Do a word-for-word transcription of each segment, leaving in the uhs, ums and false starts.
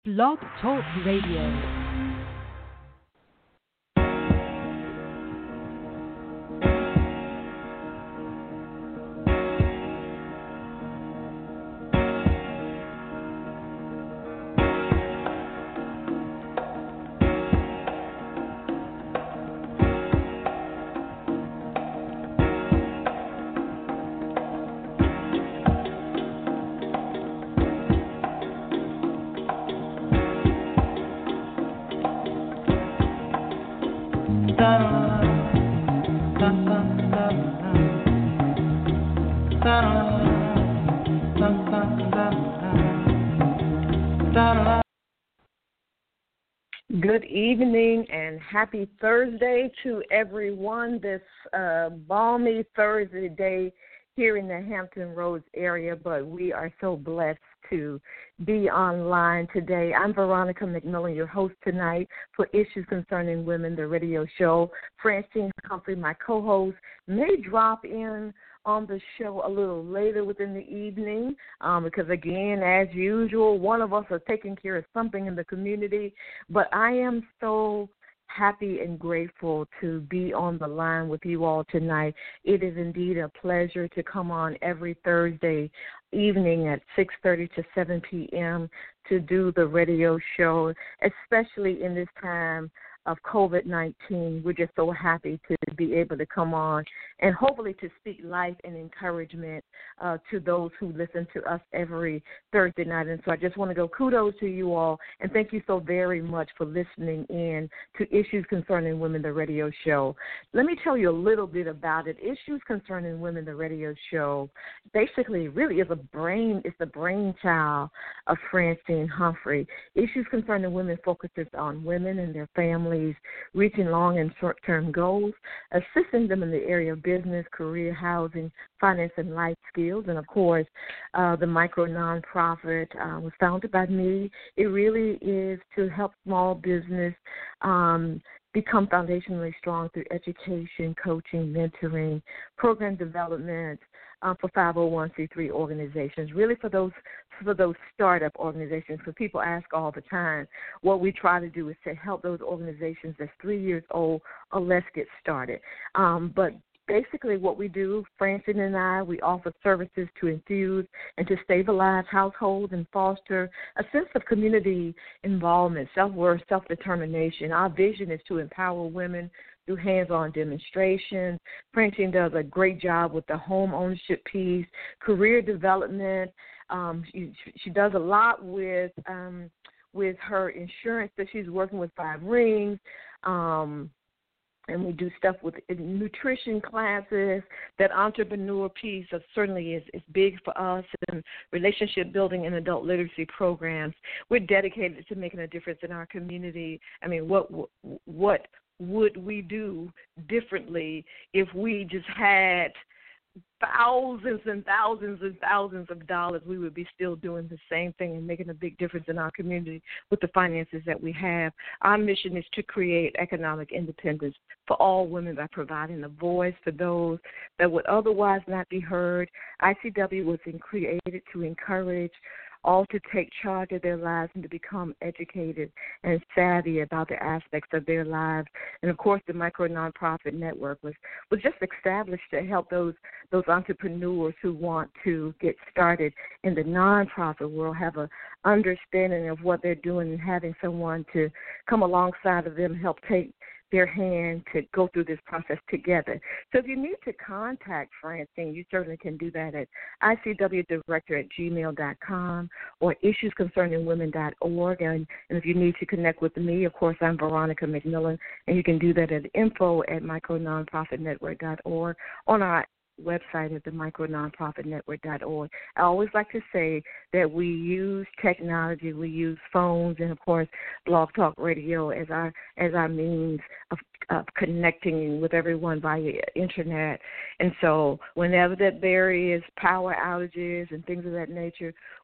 Blog Talk Radio. Good evening and happy Thursday to everyone this uh, balmy Thursday day here in the Hampton Roads area, but we are so blessed to be online today. I'm Veronica McMillan, your host tonight for Issues Concerning Women, the radio show. Francine Humphrey, my co-host, may drop in on the show a little later within the evening um, because, again, as usual, one of us are taking care of something in the community. But I am so happy and grateful to be on the line with you all tonight. It is indeed a pleasure to come on every Thursday evening at six thirty to seven p.m. to do the radio show, especially in this time of COVID nineteen. We're just so happy to be able to come on and hopefully to speak life and encouragement uh, to those who listen to us every Thursday night. And so I just want to go kudos to you all and thank you so very much for listening in to Issues Concerning Women, the radio show. Let me tell you a little bit about it. Issues Concerning Women, the radio show, basically really is a brain, it's the brainchild of Francine Humphrey. Issues Concerning Women focuses on women and their families reaching long and short-term goals, assisting them in the area of business, career, housing, finance, and life skills. And, of course, uh, the micro nonprofit uh, was founded by me. It really is to help small business um, become foundationally strong through education, coaching, mentoring, program development, Uh, for five oh one c three organizations, really for those for those startup organizations, because people ask all the time. What we try to do is to help those organizations that's three years old or less get started. Um, but basically what we do, Francine and I, we offer services to infuse and to stabilize households and foster a sense of community involvement, self-worth, self-determination. Our vision is to empower women through hands-on demonstrations. Francine does a great job with the home ownership piece, career development. Um, she, she does a lot with um, with her insurance that she's working with Five Rings. Um, and we do stuff with nutrition classes. That entrepreneur piece of certainly is, is big for us, and relationship building and adult literacy programs. We're dedicated to making a difference in our community. I mean, what what would we do differently if we just had thousands and thousands and thousands of dollars? We would be still doing the same thing and making a big difference in our community with the finances that we have. Our mission is to create economic independence for all women by providing a voice for those that would otherwise not be heard. I C W was created to encourage all to take charge of their lives and to become educated and savvy about the aspects of their lives. And, of course, the Micro Nonprofit Network was, was just established to help those those entrepreneurs who want to get started in the nonprofit world have an understanding of what they're doing and having someone to come alongside of them, help take their hand to go through this process together. So if you need to contact Francine, you certainly can do that at I C W director at gmail dot com or issues concerning women dot org. And, and if you need to connect with me, of course, I'm Veronica McMillan, and you can do that at info at micro nonprofit network dot org on our website at the micro nonprofit network dot org. I always like to say that we use technology, we use phones, and of course Blog Talk Radio as our as our means of, of connecting with everyone via internet. And so whenever that there is power outages and things of that nature,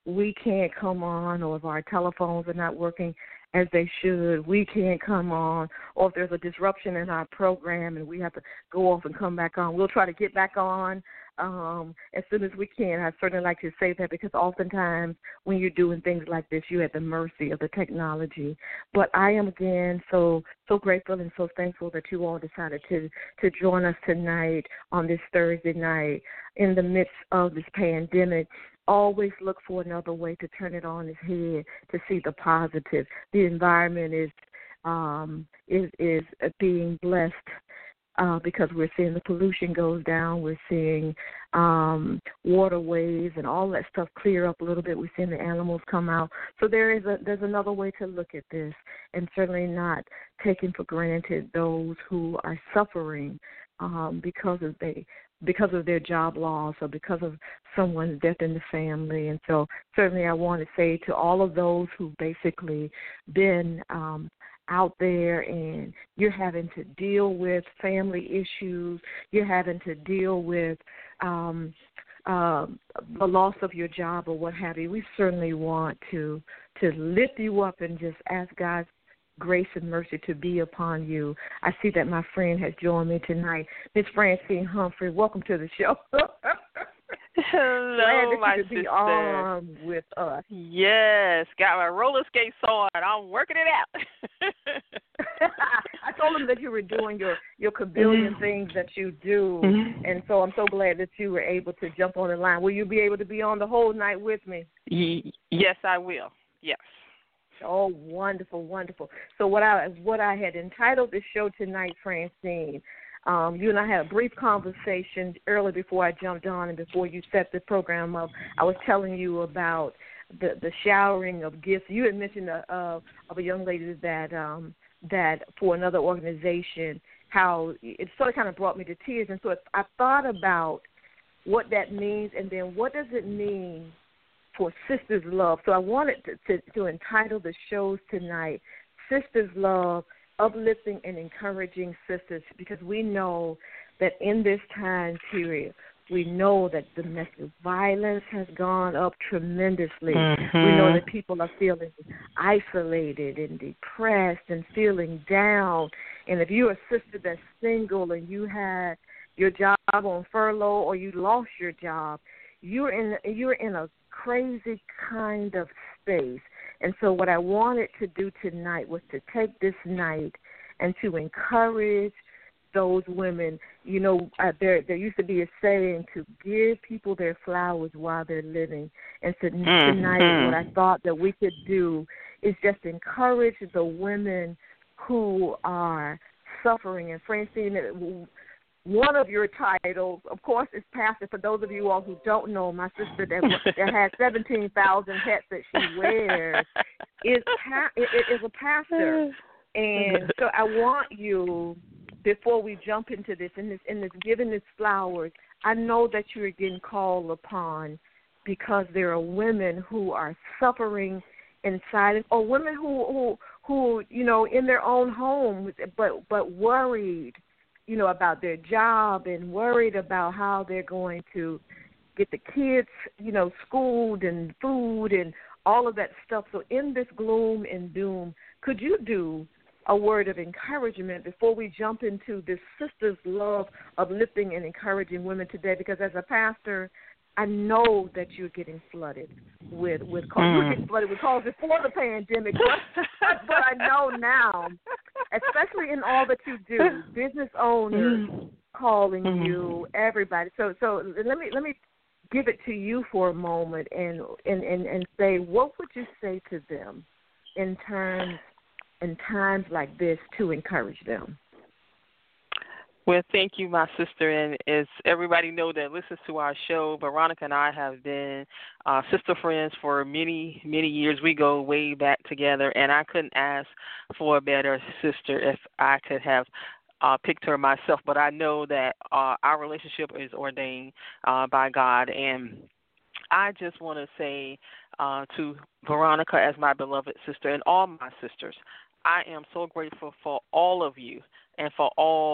we can't come on, or if our telephones are not working as they should, we can't come on, or if there's a disruption in our program and we have to go off and come back on, we'll try to get back on um, as soon as we can. I certainly like to say that because oftentimes when you're doing things like this, you're at the mercy of the technology. But I am, again, so so grateful and so thankful that you all decided to, to join us tonight on this Thursday night in the midst of this pandemic. Always look for another way to turn it on its head, to see the positive. The environment is um, is is being blessed uh, because we're seeing the pollution goes down. We're seeing um, waterways and all that stuff clear up a little bit. We're seeing the animals come out. So there is a there's another way to look at this, and certainly not taking for granted those who are suffering um, because of they. because of their job loss or because of someone's death in the family. And so certainly I want to say to all of those who've basically been um, out there and you're having to deal with family issues, you're having to deal with um, uh, the loss of your job or what have you, we certainly want to to lift you up and just ask God's grace and mercy to be upon you. I see that my friend has joined me tonight. Miss Francine Humphrey, welcome to the show. Hello, Glad that my you could sister. be on with us. Yes, got my roller skates on. I'm working it out. I told him that you were doing your, your chameleon mm-hmm. things that you do, mm-hmm. and so I'm so glad that you were able to jump on the line. Will you be able to be on the whole night with me? Yes, I will. Yes. Oh, wonderful, wonderful. So what I what I had entitled the show tonight, Francine, um, you and I had a brief conversation earlier before I jumped on and before you set the program up. I was telling you about the, the showering of gifts. You had mentioned a, uh, of a young lady that um, that for another organization, how it sort of kind of brought me to tears. And so I thought about what that means, and then what does it mean for Sisters Love. So I wanted to, to, to entitle the shows tonight, Sisters Love, Uplifting and Encouraging Sisters, because we know that in this time period, we know that domestic violence has gone up tremendously. Mm-hmm. We know that people are feeling isolated and depressed and feeling down. And if you're a sister that's single and you had your job on furlough or you lost your job, you're in you're in a crazy kind of space. And so what I wanted to do tonight was to take this night and to encourage those women. You know, uh, there there used to be a saying to give people their flowers while they're living. And so mm-hmm. tonight what I thought that we could do is just encourage the women who are suffering. And Francine, one of your titles, of course, is pastor. For those of you all who don't know, my sister that, that has seventeen thousand hats that she wears is, pa- is a pastor. And so I want you, before we jump into this, in this, in this giving this flowers, I know that you are getting called upon because there are women who are suffering inside, or women who, who, who you know, in their own homes, but but worried, you know, about their job and worried about how they're going to get the kids, you know, schooled and food and all of that stuff. So in this gloom and doom, could you do a word of encouragement before we jump into this Sisters Love, uplifting and encouraging women today? Because as a pastor, I know that you're getting flooded with with calls. Mm. You were getting flooded with calls before the pandemic, but, but I know now, especially in all that you do, business owners mm. calling mm. you, everybody. So so let me let me give it to you for a moment and and, and, and say, what would you say to them in terms in times like this to encourage them? Well, thank you, my sister. And as everybody know that listens to our show, Veronica and I have been uh, sister friends for many, many years. We go way back together, and I couldn't ask for a better sister if I could have uh, picked her myself. But I know that uh, our relationship is ordained uh, by God, and I just want to say uh, to Veronica as my beloved sister and all my sisters, I am so grateful for all of you and for all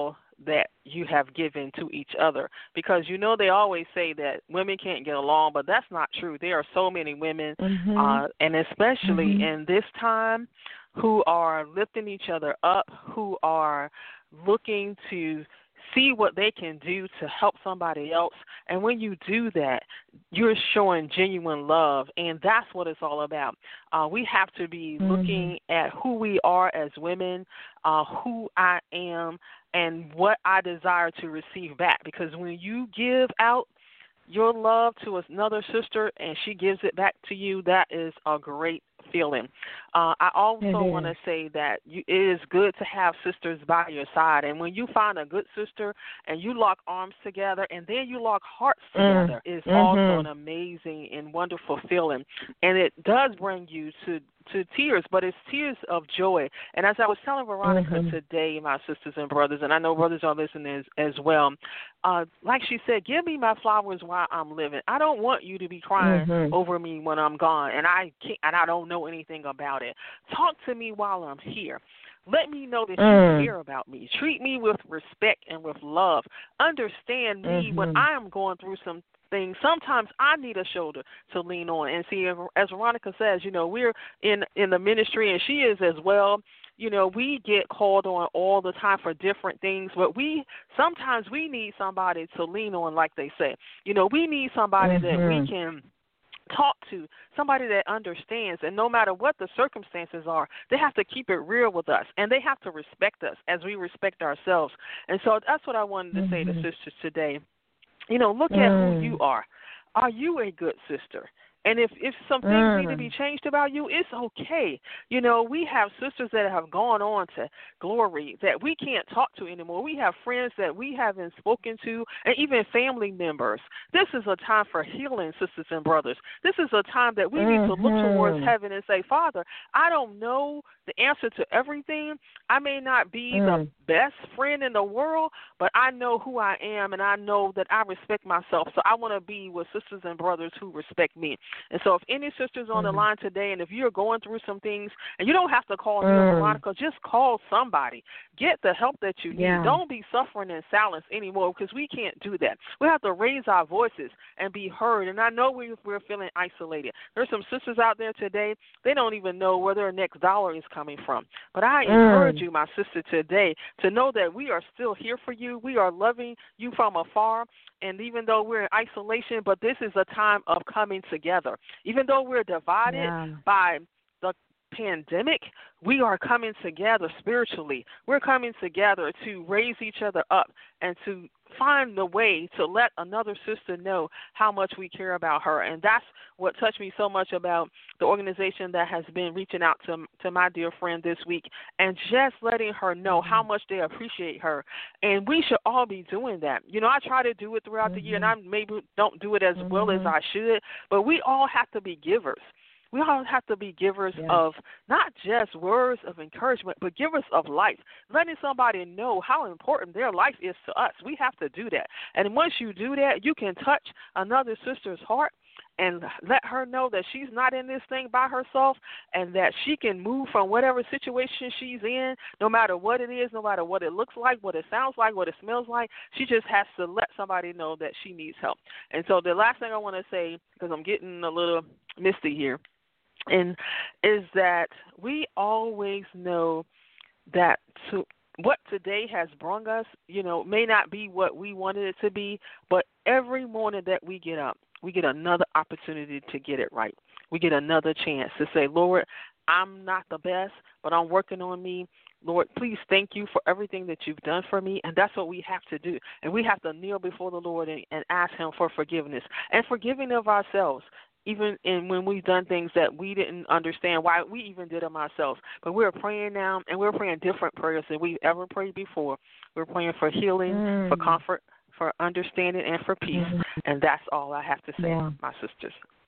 that you have given to each other. Because, you know, they always say that women can't get along, but that's not true. There are so many women, mm-hmm. uh, and especially mm-hmm. in this time, who are lifting each other up, who are looking to see what they can do to help somebody else. And when you do that, you're showing genuine love, and that's what it's all about. Uh, we have to be mm-hmm. looking at who we are as women, uh, who I am, and what I desire to receive back. Because when you give out your love to another sister and she gives it back to you, that is a great feeling. Uh, I also mm-hmm. want to say that you, it is good to have sisters by your side. And when you find a good sister and you lock arms together and then you lock hearts together, mm-hmm. it's also an amazing and wonderful feeling. And it does bring you to to tears, but it's tears of joy. And as I was telling Veronica mm-hmm. today, my sisters and brothers, and I know brothers are listening as, as well, uh, like she said, give me my flowers while I'm living. I don't want you to be crying mm-hmm. over me when I'm gone, and I can't, and I don't know anything about it. Talk to me while I'm here. Let me know that mm. you care about me. Treat me with respect and with love. Understand me mm-hmm. when I am going through some things. Sometimes I need a shoulder to lean on. And see, as Veronica says, you know, we're in, in the ministry, and she is as well. You know, we get called on all the time for different things, but we sometimes we need somebody to lean on, like they say. You know, we need somebody mm-hmm. that we can talk to, somebody that understands, and no matter what the circumstances are, they have to keep it real with us, and they have to respect us as we respect ourselves. And so that's what I wanted to mm-hmm. say to sisters today. You know, look mm. at who you are. Are you a good sister? And if, if some things mm. need to be changed about you, it's okay. You know, we have sisters that have gone on to glory that we can't talk to anymore. We have friends that we haven't spoken to, and even family members. This is a time for healing, sisters and brothers. This is a time that we mm-hmm. need to look towards heaven and say, Father, I don't know the answer to everything. I may not be mm. the best friend in the world, but I know who I am, and I know that I respect myself. So I want to be with sisters and brothers who respect me. And so if any sisters on mm. the line today, and if you're going through some things, and you don't have to call me mm. or Veronica, just call somebody. Get the help that you need. Yeah. Don't be suffering in silence anymore, because we can't do that. We have to raise our voices and be heard. And I know we, we're feeling isolated. There's some sisters out there today, they don't even know where their next dollar is coming from. But I mm. encourage you, my sister, today to know that we are still here for you. We are loving you from afar. And even though we're in isolation, but this is a time of coming together. Even though we're divided yeah. by the pandemic, we are coming together spiritually. We're coming together to raise each other up and to find the way to let another sister know how much we care about her. And that's what touched me so much about the organization that has been reaching out to to my dear friend this week, and just letting her know how much they appreciate her. And we should all be doing that. You know, I try to do it throughout mm-hmm. the year, and I maybe don't do it as mm-hmm. well as I should, but we all have to be givers. We all have to be givers yes. of not just words of encouragement, but givers of life, letting somebody know how important their life is to us. We have to do that. And once you do that, you can touch another sister's heart and let her know that she's not in this thing by herself, and that she can move from whatever situation she's in, no matter what it is, no matter what it looks like, what it sounds like, what it smells like. She just has to let somebody know that she needs help. And so the last thing I want to say, because I'm getting a little misty here, and is that we always know that to, what today has brought us, you know, may not be what we wanted it to be, but every morning that we get up, we get another opportunity to get it right. We get another chance to say, Lord, I'm not the best, but I'm working on me. Lord, please thank you for everything that you've done for me. And that's what we have to do. And we have to kneel before the Lord and, and ask him for forgiveness and forgiving of ourselves. Even in when we've done things that we didn't understand why we even did them ourselves. But we're praying now, and we're praying different prayers than we've ever prayed before. We're praying for healing, mm. for comfort, for understanding, and for peace. Mm. And that's all I have to say, yeah. my sisters.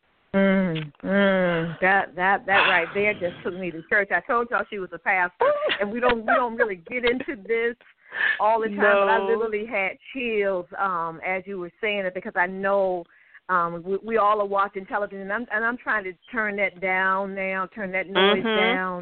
Mm, mm, that that that right there just took me to church. I told y'all she was a pastor, and we don't we don't really get into this all the time. No. But I literally had chills um, as you were saying it, because I know. Um, we, we all are watching television, and I'm, and I'm trying to turn that down now, turn that noise mm-hmm. down,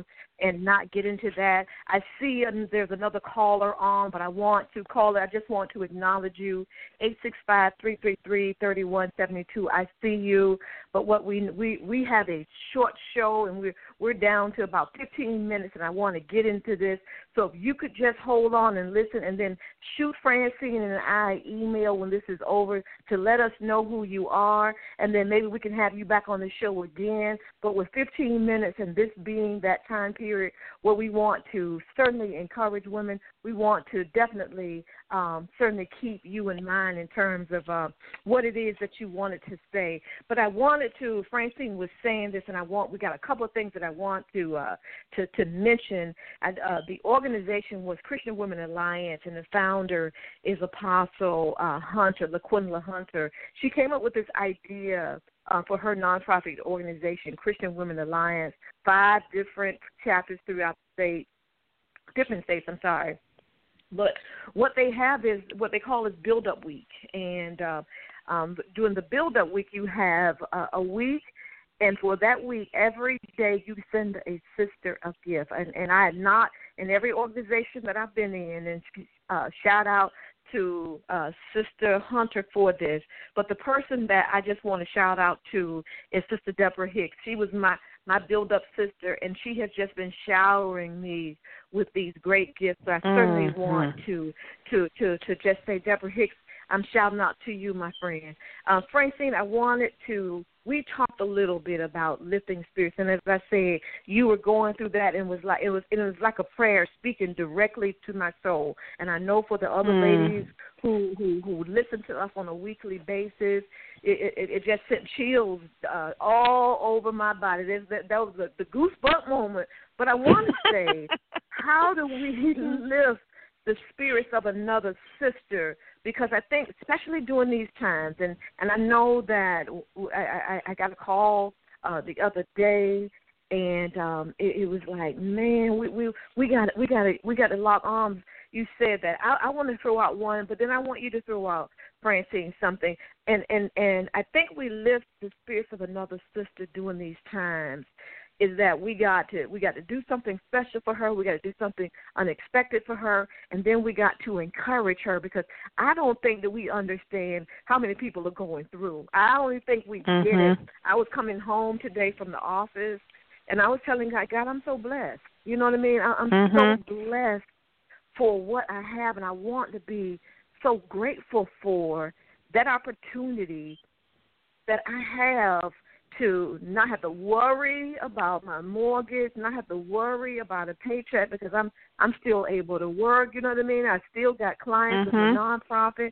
and not get into that. I see um, there's another caller on, but I want to call it. I just want to acknowledge you. eight six five, three three three, three one seven two. I see you, but what we we we have a short show, and we're we're down to about fifteen minutes, and I want to get into this. So if you could just hold on and listen, and then shoot Francine and I email when this is over to let us know who you are, and then maybe we can have you back on the show again. But with fifteen minutes, and this being that time period where we want to certainly encourage women, we want to definitely um, certainly keep you in mind in terms of uh, what it is that you wanted to say. But I wanted to, Francine was saying this, and I want, we got a couple of things that I want to uh, to, to mention. And, uh, the organization was Christian Women Alliance, and the founder is Apostle uh, Hunter, LaQuinla Hunter. She came up with this idea uh, for her nonprofit organization, Christian Women Alliance, five different chapters throughout the state, different states, I'm sorry. But what they have is what they call is Build-Up Week. And uh, um, during the Build-Up Week, you have uh, a week, and for that week, every day you send a sister a gift. And, and I had not, in every organization that I've been in, and uh, shout out to uh, Sister Hunter for this, but the person that I just want to shout out to is Sister Deborah Hicks. She was my my build-up sister, and she has just been showering me with these great gifts. I certainly mm-hmm. want to, to, to, to just say, Deborah Hicks, I'm shouting out to you, my friend. Uh, Francine, I wanted to, we talked a little bit about lifting spirits, and as I said, you were going through that, and was like it was it was like a prayer speaking directly to my soul. And I know for the other mm. ladies who, who who listen to us on a weekly basis, it, it, it just sent chills uh, all over my body. There's that, that was the, the goosebump moment. But I want to say, how do we lift the spirits of another sister? Because I think, especially during these times, and, and I know that I, I, I got a call uh, the other day, and um, it, it was like, man, we we we got we got to we got to lock arms. You said that. I, I want to throw out one, but then I want you to throw out, Francine, something. And and and I think we lift the spirits of another sister during these times. Is that we got to we got to do something special for her. We got to do something unexpected for her, and then we got to encourage her, because I don't think that we understand how many people are going through. I don't even think we mm-hmm. get it. I was coming home today from the office, and I was telling God, God, I'm so blessed. You know what I mean? I, I'm mm-hmm. so blessed for what I have, and I want to be so grateful for that opportunity that I have to not have to worry about my mortgage, not have to worry about a paycheck, because I'm I'm still able to work, you know what I mean? I still got clients mm-hmm. with a nonprofit.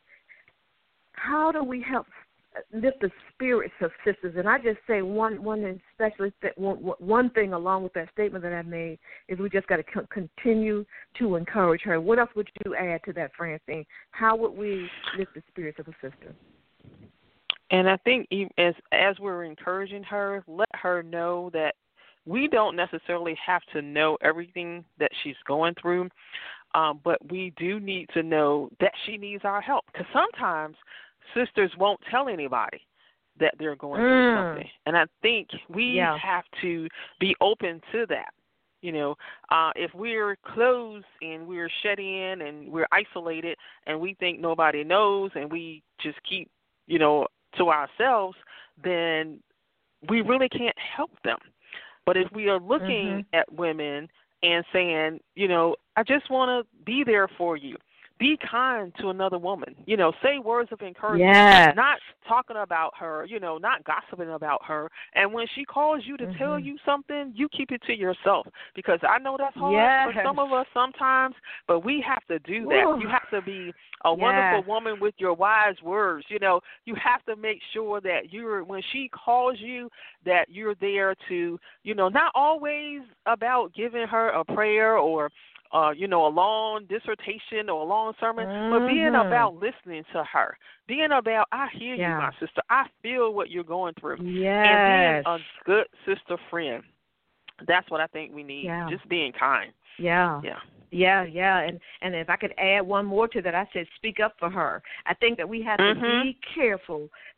How do we help lift the spirits of sisters? And I just say one one especially one, one thing along with that statement that I made is we just got to co- continue to encourage her. What else would you add to that, Francine? How would we lift the spirits of a sister? And I think as as we're encouraging her, let her know that we don't necessarily have to know everything that she's going through, um, but we do need to know that she needs our help. Because sometimes sisters won't tell anybody that they're going mm. through something. And I think we yeah. have to be open to that. You know, uh, if we're closed and we're shut in and we're isolated and we think nobody knows and we just keep, you know, to ourselves, then we really can't help them. But if we are looking mm-hmm. at women and saying, you know, I just want to be there for you, be kind to another woman, you know, say words of encouragement, yes. not talking about her, you know, not gossiping about her. And when she calls you to mm-hmm. tell you something, you keep it to yourself, because I know that's hard yes. for some of us sometimes, but we have to do that. Ooh. You have to be a yes. wonderful woman with your wise words. You know, you have to make sure that you're, when she calls you, that you're there to, you know, not always about giving her a prayer or Uh, you know, a long dissertation or a long sermon, mm-hmm. but being about listening to her, being about, I hear yeah. you, my sister, I feel what you're going through, yes. and being a good sister friend. That's what I think we need, yeah. just being kind. Yeah. Yeah. Yeah, yeah, and and if I could add one more to that, I said speak up for her. I think that we have mm-hmm. to be careful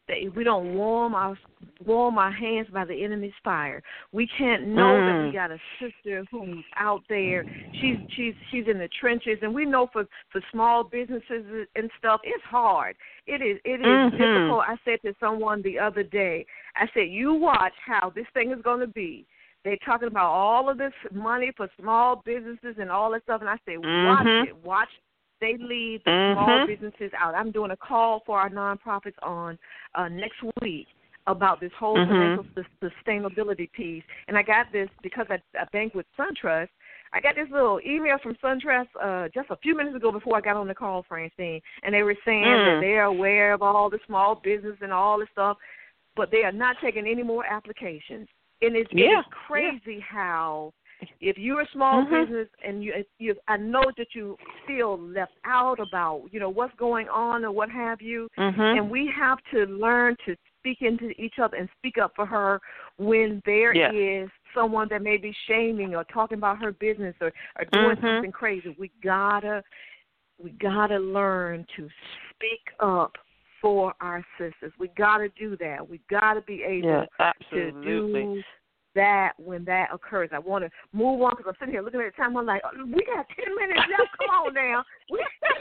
that if we don't warm our warm our hands by the enemy's fire, we can't know mm. that we got a sister who's out there. She's she's she's in the trenches, and we know for, for small businesses and stuff, it's hard. It is it is mm-hmm. difficult. I said to someone the other day, I said, you watch how this thing is going to be. They're talking about all of this money for small businesses and all that stuff, and I say, watch mm-hmm. it, watch it. They leave the mm-hmm. small businesses out. I'm doing a call for our nonprofits on uh, next week about this whole mm-hmm. financial sustainability piece. And I got this because I, I bank with SunTrust. I got this little email from SunTrust uh, just a few minutes ago before I got on the call, Francine, and they were saying mm. that they're aware of all the small business and all this stuff, but they are not taking any more applications. And it's, yeah. it's crazy yeah. how if you're a small mm-hmm. business and you, you, I know that you feel left out about, you know, what's going on or what have you, mm-hmm. and we have to learn to speak into each other and speak up for her when there yeah. is someone that may be shaming or talking about her business or, or doing mm-hmm. something crazy. We gotta, we gotta learn to speak up for our sisters. We gotta do that. We gotta be able yeah, to do that when that occurs. I want to move on because I'm sitting here looking at the time. I'm like, oh, we got ten minutes left. Come on now. We,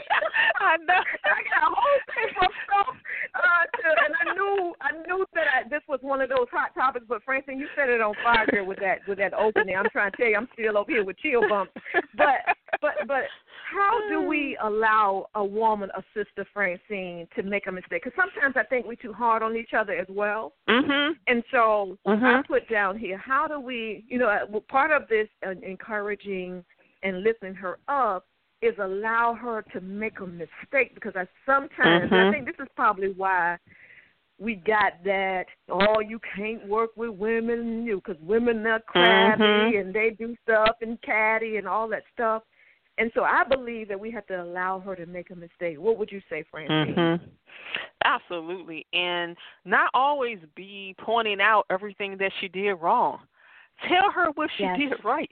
I know. I got a whole thing of stuff. Uh, to, and I knew I knew that I, this was one of those hot topics, but Francine, you set it on fire here with that with that opening. I'm trying to tell you, I'm still over here with chill bumps. But but but how do we allow a woman, a sister, Francine, to make a mistake? Because sometimes I think we're too hard on each other as well. Mm-hmm. And so mm-hmm. I put down here, how do we, you know, part of this uh, encouraging and lifting her up is allow her to make a mistake, because I sometimes, mm-hmm. I think this is probably why we got that, oh, you can't work with women, you because women are crabby mm-hmm. and they do stuff and catty and all that stuff. And so I believe that we have to allow her to make a mistake. What would you say, Francine? Mm-hmm. Absolutely. And not always be pointing out everything that she did wrong. Tell her what she yes. did right.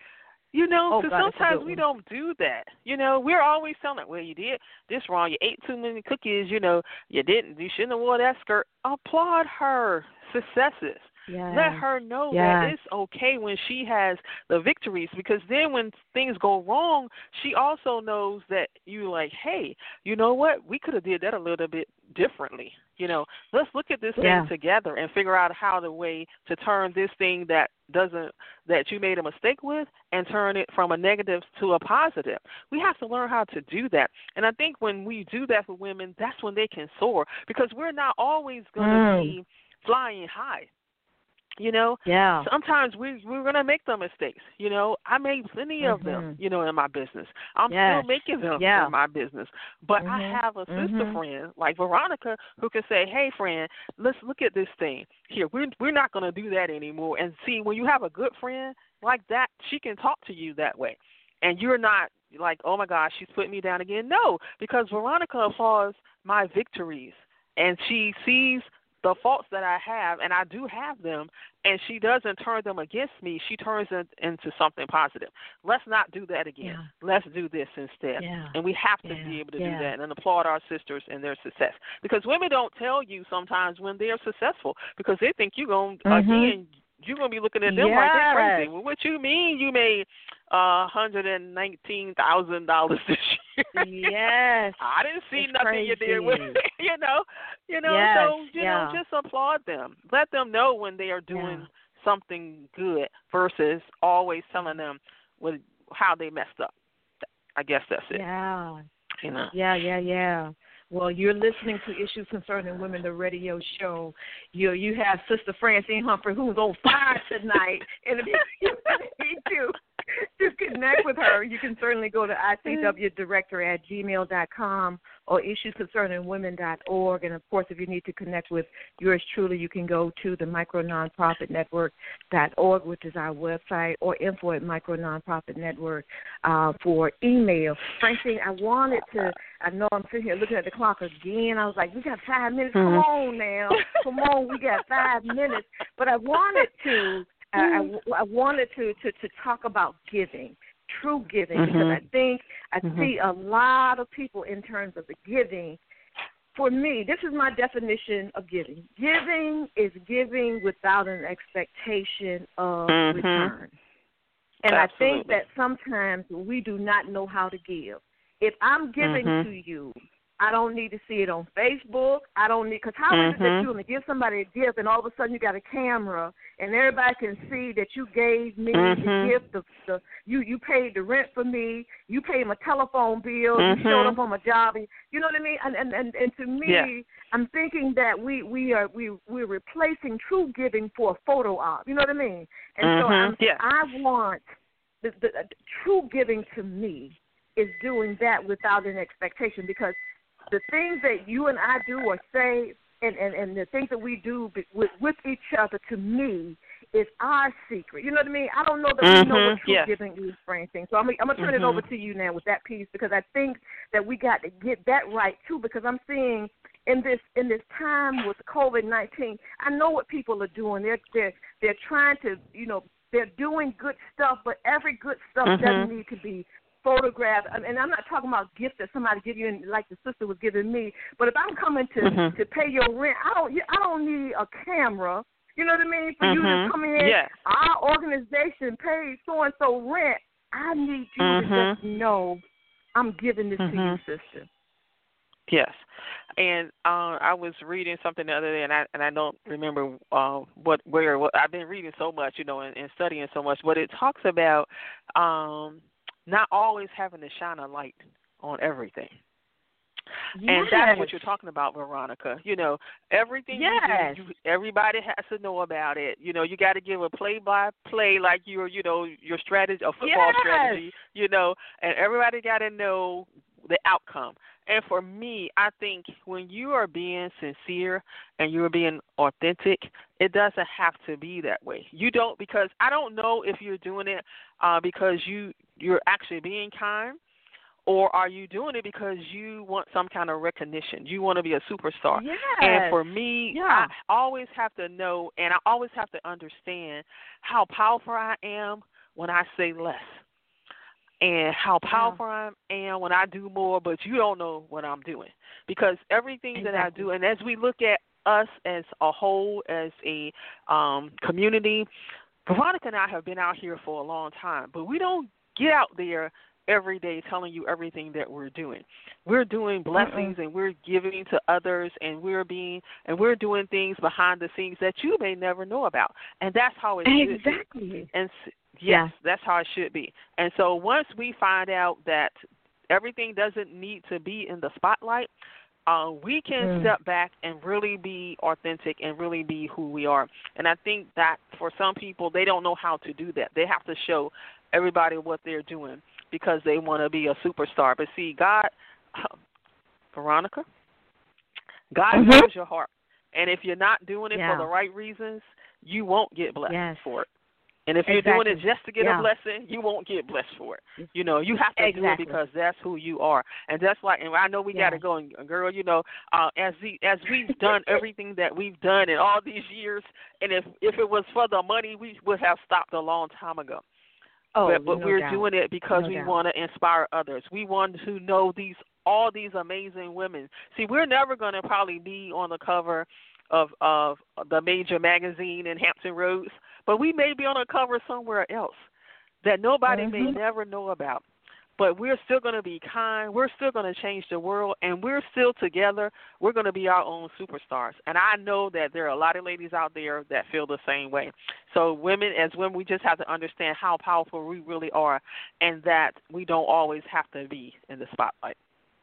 You know, because oh, sometimes we don't do that. You know, we're always telling her, well, you did this wrong. You ate too many cookies. You know, you didn't. You shouldn't have wore that skirt. Applaud her successes. Yes. Let her know yes. that it's okay when she has the victories, because then when things go wrong, she also knows that you like, hey, you know what? We could have did that a little bit differently. You know, let's look at this yeah. thing together and figure out how the way to turn this thing that doesn't that you made a mistake with and turn it from a negative to a positive. We have to learn how to do that. And I think when we do that for women, that's when they can soar, because we're not always going to mm. be flying high. You know, yeah. sometimes we, we're going to make the mistakes. You know, I made plenty mm-hmm. of them, you know, in my business. I'm yes. still making them yeah. in my business. But mm-hmm. I have a sister mm-hmm. friend like Veronica who can say, hey, friend, let's look at this thing. Here, we're, we're not going to do that anymore. And see, when you have a good friend like that, she can talk to you that way. And you're not like, oh, my gosh, she's putting me down again. No, because Veronica applauds my victories, and she sees the faults that I have, and I do have them, and she doesn't turn them against me. She turns it into something positive. Let's not do that again. Yeah. Let's do this instead. Yeah. And we have to yeah. be able to yeah. do that and applaud our sisters and their success. Because women don't tell you sometimes when they're successful, because they think you're going to, mm-hmm. again, you're going to be looking at them yes. like they're crazy. Well, what you mean you made uh, one hundred nineteen thousand dollars this year? Yes. I didn't see it's nothing crazy. you did with it, you know. You know, yes. so, you yeah. know, just applaud them. Let them know when they are doing yeah. something good versus always telling them with how they messed up. I guess that's it. Yeah. You know. Yeah, yeah, yeah. Well, you're listening to Issues Concerning Women, the radio show. You you have Sister Francine Humphrey, who's on fire tonight. And if you need to, to connect with her, you can certainly go to I C W director at gmail dot com or issues concerning women dot org. And, of course, if you need to connect with yours truly, you can go to the micro nonprofit network dot org, which is our website, or info at micro nonprofit network uh, for email. Francine, I wanted to, I know I'm sitting here looking at the clock again. I was like, we got five minutes. Mm-hmm. Come on now. Come on, we got five minutes. But I wanted to, I, I, I wanted to, to, to talk about giving. True giving, mm-hmm. because I think I mm-hmm. see a lot of people in terms of the giving for me, this is my definition of giving. Giving is giving without an expectation of mm-hmm. return. And Absolutely. I think that sometimes we do not know how to give. If I'm giving mm-hmm. to you, I don't need to see it on Facebook. I don't need, because how mm-hmm. is it that you're going to give somebody a gift and all of a sudden you got a camera and everybody can see that you gave me mm-hmm. the gift, the, the, you, you paid the rent for me, you paid my telephone bill, mm-hmm. you showed up on my job. And, you know what I mean? And and, and, and to me, yeah. I'm thinking that we, we are we we're replacing true giving for a photo op. You know what I mean? And mm-hmm. so I'm, yeah. I want the, the, the true giving to me is doing that without an expectation, because the things that you and I do or say and, and, and the things that we do with, with each other, to me, is our secret. You know what I mean? I don't know that mm-hmm. we know what true yes. giving is for anything. So I'm, I'm going to turn mm-hmm. it over to you now with that piece, because I think that we got to get that right, too, because I'm seeing in this in this time with COVID nineteen, I know what people are doing. They're, they're, they're trying to, you know, they're doing good stuff, but every good stuff mm-hmm. doesn't need to be photograph, and I'm not talking about gifts that somebody give you, like the sister was giving me. But if I'm coming to mm-hmm. to pay your rent, I don't I don't need a camera. You know what I mean? For mm-hmm. you to come in, yes. our organization pays so and so rent. I need you mm-hmm. to just know I'm giving this mm-hmm. to you, sister. Yes, and uh, I was reading something the other day, and I and I don't remember uh, what where what, I've been reading so much, you know, and, and studying so much, but it talks about um, not always having to shine a light on everything. Yes. And that's what you're talking about, Veronica. You know, everything yes. you do, you, everybody has to know about it. You know, you got to give a play-by-play like your, you know, your strategy, a football yes. strategy, you know, and everybody got to know the outcome. And for me, I think when you are being sincere and you're being authentic, it doesn't have to be that way. You don't, because I don't know if you're doing it uh, because you, you're actually being kind, or are you doing it because you want some kind of recognition? You want to be a superstar. Yes. And for me, yeah. I always have to know, and I always have to understand how powerful I am when I say less, and how powerful yeah. I am when I do more, but you don't know what I'm doing. Because everything exactly. that I do, and as we look at us as a whole, as a um, community, Veronica and I have been out here for a long time, but we don't get out there every day telling you everything that we're doing. We're doing blessings uh-uh. and we're giving to others, and we're being and we're doing things behind the scenes that you may never know about. And that's how it exactly. should be. And yes, yeah. that's how it should be. And so once we find out that everything doesn't need to be in the spotlight, uh, we can mm. step back and really be authentic and really be who we are. And I think that for some people, they don't know how to do that. They have to show everybody what they're doing because they want to be a superstar. But see, God, uh, Veronica, God mm-hmm. knows your heart. And if you're not doing it yeah. for the right reasons, you won't get blessed yes. for it. And if you're exactly. doing it just to get yeah. a blessing, you won't get blessed for it. You know, you have to exactly. do it because that's who you are. And that's why, and I know we yeah. got to go, and girl, you know, uh, as the, as we've done everything that we've done in all these years, and if, if it was for the money, we would have stopped a long time ago. Oh, but but no we're doubt. doing it because no we doubt. want to inspire others. We want to know these all these amazing women. See, we're never going to probably be on the cover of of the major magazine in Hampton Roads, but we may be on a cover somewhere else that nobody mm-hmm. may never know about. But we're still going to be kind. We're still going to change the world, and we're still together. We're going to be our own superstars. And I know that there are a lot of ladies out there that feel the same way. So women, as women, we just have to understand how powerful we really are, and that we don't always have to be in the spotlight.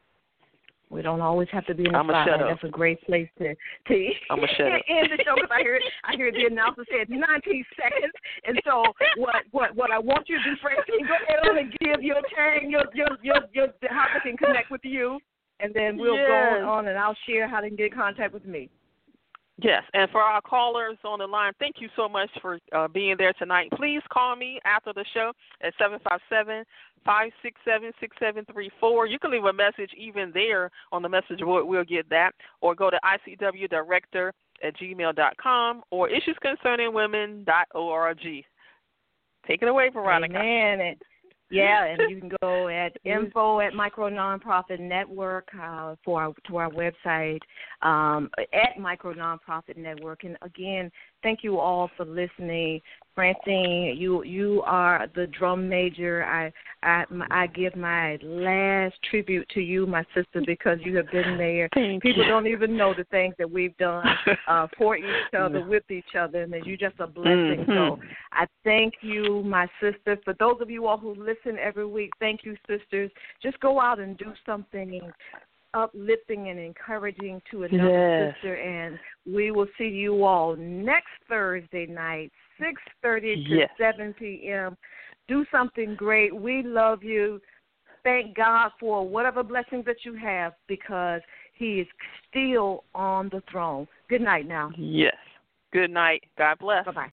We don't always have to be in the I'm spotlight. Shut up. That's a great place to to I'm a shut up. end the show, because I heard I heard the announcer said nineteen seconds. And so what what what I want you to do, Francine, go ahead on and give your turn, your your your your how they can connect with you, and then we'll yes. go on and I'll share how they can get in contact with me. Yes, and for our callers on the line, thank you so much for uh, being there tonight. Please call me after the show at seven five seven, five six seven, six seven three four. You can leave a message even there on the message board. We'll get that. Or go to I C W director at gmail dot com or issues concerning women dot org. Take it away, Veronica. Amen. Yeah, and you can go at info at Micro Nonprofit Network uh, for our, to our website um, at Micro Nonprofit Network. And again, thank you all for listening. Francine, you you are the drum major. I I, I give my last tribute to you, my sister, because you have been there. Thank People you. don't even know the things that we've done uh, for each other, with each other, and that you're just a blessing. Mm-hmm. So I thank you, my sister. For those of you all who listen every week, thank you, sisters. Just go out and do something uplifting and encouraging to another Yes. sister, and we will see you all next Thursday night, six thirty to Yes. seven p.m. Do something great. We love you. Thank God for whatever blessings that you have, because he is still on the throne. Good night now. Yes. Good night. God bless. Bye-bye.